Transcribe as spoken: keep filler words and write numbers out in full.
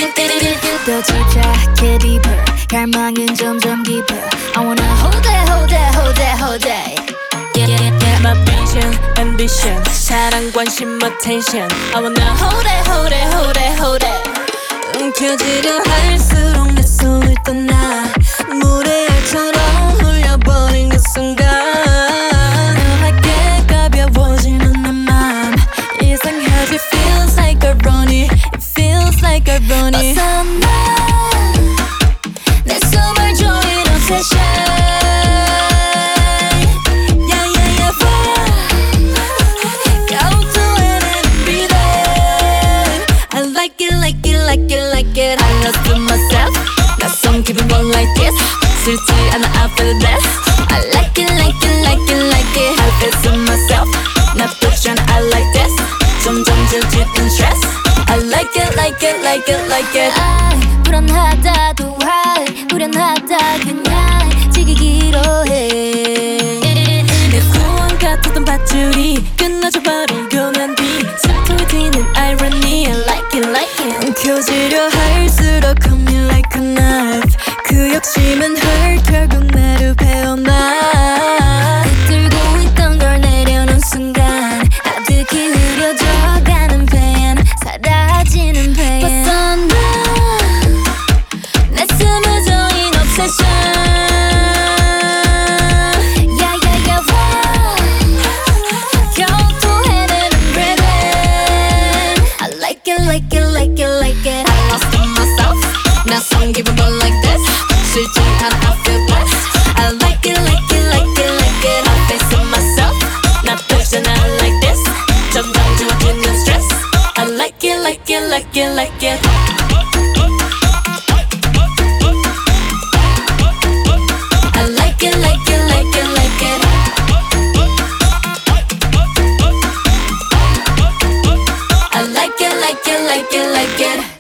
더 집착해 deeper 갈망은 점점 깊어 I wanna hold it hold it hold it hold it Yeah, yeah, yeah. My vision, ambition 사랑, 관심, attention I wanna hold it, hold it, hold it, hold it 움켜쥐려 할수록 내 손을 떠나 모래알처럼 흘려버린 그 순간 너에게 가벼워지는 내 맘 이상하지 feels like irony It feels like irony 어서 내 숨을 조이는 obsession I lost to myself 낯선 기분 won't like this 싫지 않아 I feel this I like it like it like it like it I feel to myself 나쁘지 않아 I like this 점점 질질은 stress I like it like it like it like it 아, 불안하다도 할 불안하다 그냥 지기기로 해내 소원 같았던 밧줄이 끝나줘 바로 교면 뒤 숨통이 튀는 irony I like it like it 움켜쥐려 할수록 cut me like a knife 그 욕심은 hurt 결국 나를 베어놔 들고 있던 걸 내려놓은 순간 아득히 흐려져가는 pain 사라지는 pain 벗어나 내 숨을 조인 obsession Like it, like it, like it I lost to myself 낯선 기분 but like this 싫지 않아 I feel blessed I like it, like it, like it, like it I face it myself 나쁘지 않아 I like this 점점 지워지는 stress I like it, like it, like it, like it I like it, like it, like it, like it I like it, like it, like it, like it